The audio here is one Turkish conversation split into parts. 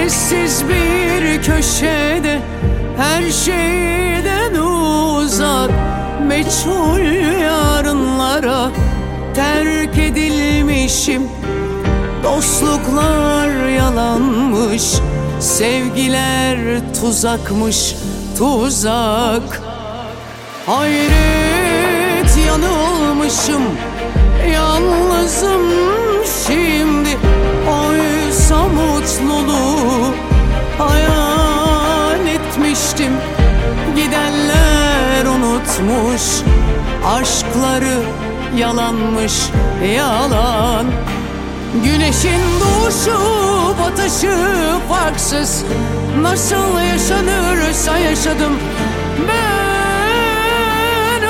Sessiz bir köşede, her şeyden uzak, meçhul yarınlara terk edilmişim. Dostluklar yalanmış, sevgiler tuzakmış, tuzak. Hayret, yanılmışım, yalnızım şimdi. Oysa mutluluğu hayal etmiştim. Gidenler unutmuş, aşkları yalanmış, yalan. Güneşin doğuşu batışı farksız, nasıl yaşanırsa yaşadım ben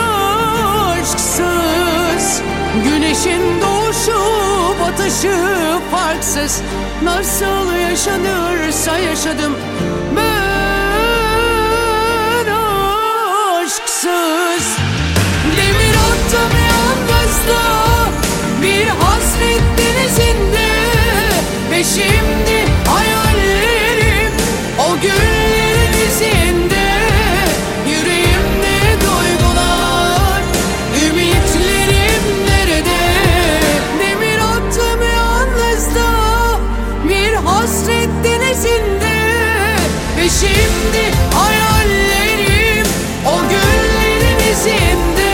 aşksız. Güneşin doğuşu batışı farksız, nasıl yaşanırsa yaşadım ben aşksız. Demir attım yalnızda bir hasret denizinde, ve şimdi hayallerim o güllerin izinde. Yüreğimde duygular, ümitlerim nerede? Demir attım yalnızda bir hasret denizinde, ve şimdi hayallerim o güllerin izinde.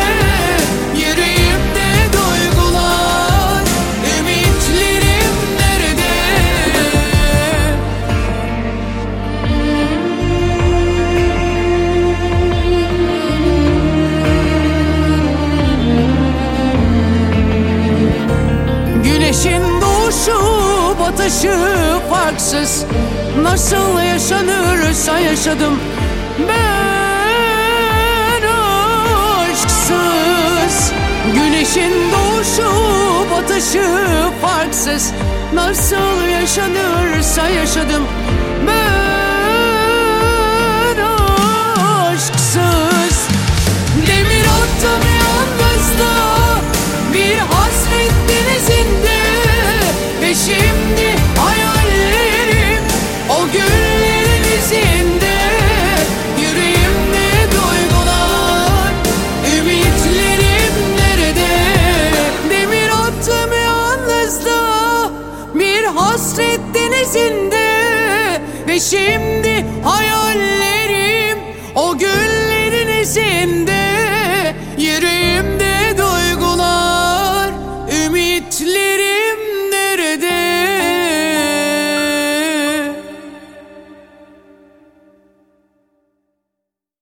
Güneşin doğuşu batışı farksız, nasıl yaşanırsa yaşadım ben aşksız. Güneşin doğuşu batışı farksız, nasıl yaşanırsa yaşadım ben aşksız. Demir attım yalnızda bir hasret denizinde, ve şimdi hayallerim o güllerin izinde. Yüreğimde duygular, ümitlerim nerede? Demir attım yalnızda bir hasret denizinde, ve şimdi hayallerim o güllerin izinde. Yüreğimde